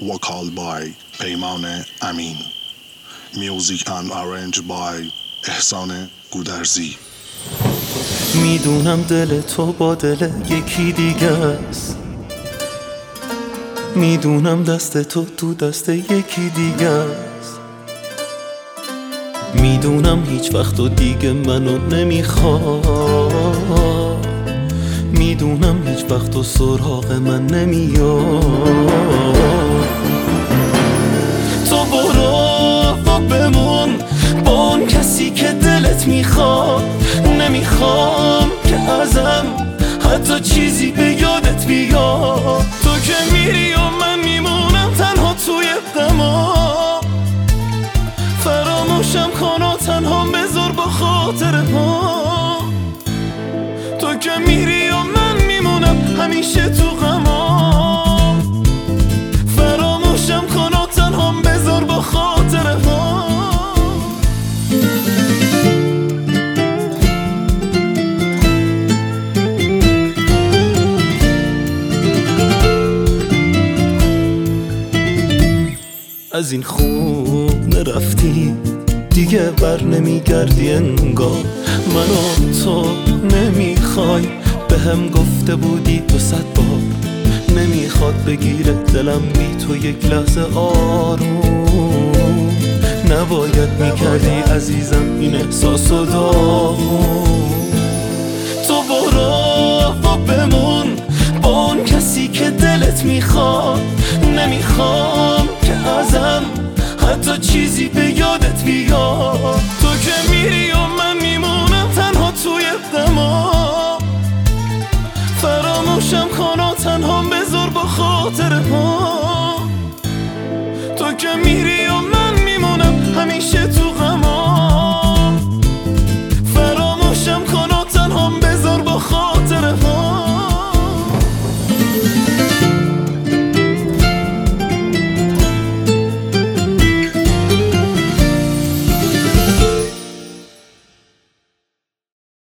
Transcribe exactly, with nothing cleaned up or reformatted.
vocal by پیمان امین. Music and arranged by احسان گودرزی. میدونم دل تو با دل یکی دیگه است، میدونم دست تو تو دست یکی دیگه است، میدونم هیچ وقت تو دیگه منو نمیخواد، میدونم هیچ وقت تو سراغ من نمیاد. تو برو و بمون با اون کسی که دلت میخواد، نمیخوام که ازم حتی چیزی به یادت بیاد. تو که میری و من میمونم تنها توی غما، فراموشم کن و تنها بذار با خاطر ما. تو که میری و من میمونم همیشه تو غما، فراموشم کن و تنها بذار با خاطر ما. از این خونه رفتی دیگه بر نمیگردی انگار، منو تو نمیخوای، به هم گفته بودی تو صد بار، نمیخواد بگیره دلم بی تو یک لحظه آروم، نباید میکردی عزیزم این احساسو دارم. تو برو و بمون با اون کسی که دلت میخواد، نمیخوام که ازم حتی چیزی به یادت بیاد. تو که میری و من میمونم تنها توی غما، فراموشم کن و تنها بذار با خاطر ما. تو که میری